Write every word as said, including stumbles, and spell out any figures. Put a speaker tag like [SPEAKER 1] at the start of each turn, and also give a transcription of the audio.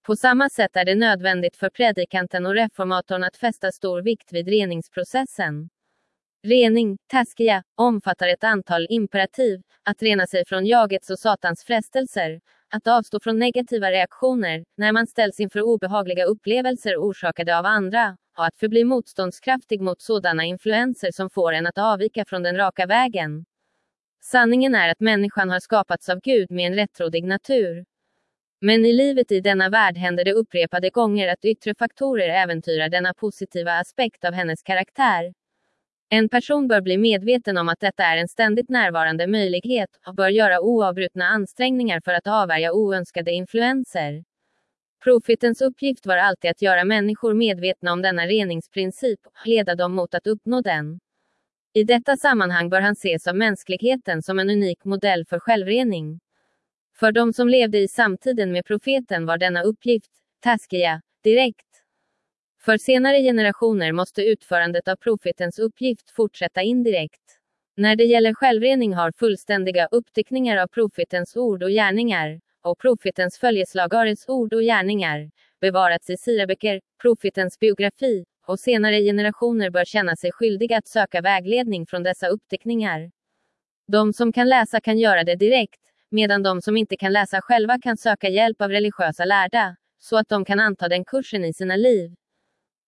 [SPEAKER 1] På samma sätt är det nödvändigt för predikanten och reformatorn att fästa stor vikt vid reningsprocessen. Rening, taskia, omfattar ett antal imperativ: att rena sig från jagets och satans frestelser, att avstå från negativa reaktioner, när man ställs inför obehagliga upplevelser orsakade av andra, och att förbli motståndskraftig mot sådana influenser som får en att avvika från den raka vägen. Sanningen är att människan har skapats av Gud med en rättrådig natur. Men i livet i denna värld händer det upprepade gånger att yttre faktorer äventyrar denna positiva aspekt av hennes karaktär. En person bör bli medveten om att detta är en ständigt närvarande möjlighet, och bör göra oavbrutna ansträngningar för att avvärja oönskade influenser. Profetens uppgift var alltid att göra människor medvetna om denna reningsprincip, och leda dem mot att uppnå den. I detta sammanhang bör han ses av mänskligheten som en unik modell för självrening. För de som levde i samtiden med profeten var denna uppgift, taskia, direkt. För senare generationer måste utförandet av profetens uppgift fortsätta indirekt. När det gäller självrening har fullständiga uppteckningar av profetens ord och gärningar, och profetens följeslagares ord och gärningar, bevarats i Sireböcker, profetens biografi, och senare generationer bör känna sig skyldiga att söka vägledning från dessa uppteckningar. De som kan läsa kan göra det direkt, medan de som inte kan läsa själva kan söka hjälp av religiösa lärda, så att de kan anta den kursen i sina liv.